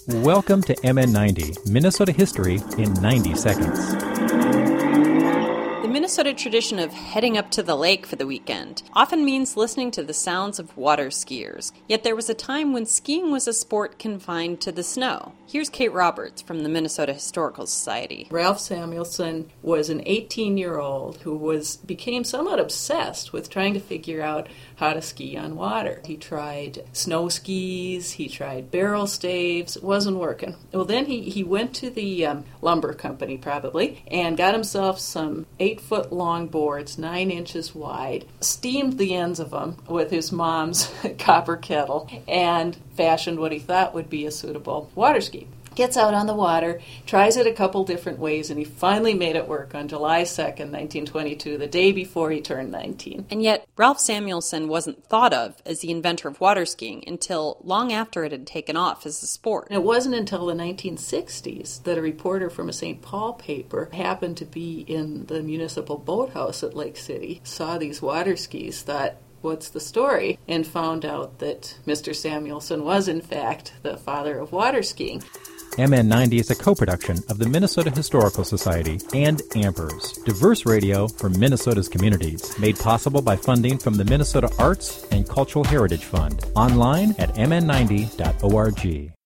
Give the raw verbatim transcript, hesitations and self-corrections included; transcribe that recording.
Welcome to M N ninety, Minnesota History in ninety seconds. The Minnesota tradition of heading up to the lake for the weekend often means listening to the sounds of water skiers. Yet there was a time when skiing was a sport confined to the snow. Here's Kate Roberts from the Minnesota Historical Society. Ralph Samuelson was an eighteen-year-old who was became somewhat obsessed with trying to figure out how to ski on water. He tried snow skis, he tried barrel staves, it wasn't working. Well, then he, he went to the um, lumber company, probably, and got himself some eight-foot-long boards, nine inches wide, steamed the ends of them with his mom's copper kettle, and fashioned what he thought would be a suitable water ski. Gets out on the water, tries it a couple different ways, and he finally made it work on July second, nineteen twenty-two, the day before he turned nineteen. And yet, Ralph Samuelson wasn't thought of as the inventor of water skiing until long after it had taken off as a sport. And it wasn't until the nineteen sixties that a reporter from a Saint Paul paper happened to be in the municipal boathouse at Lake City, saw these water skis, thought, what's the story? And found out that Mister Samuelson was, in fact, the father of water skiing. M N ninety is a co-production of the Minnesota Historical Society and Ampers, diverse radio for Minnesota's communities, made possible by funding from the Minnesota Arts and Cultural Heritage Fund. Online at m n ninety dot org.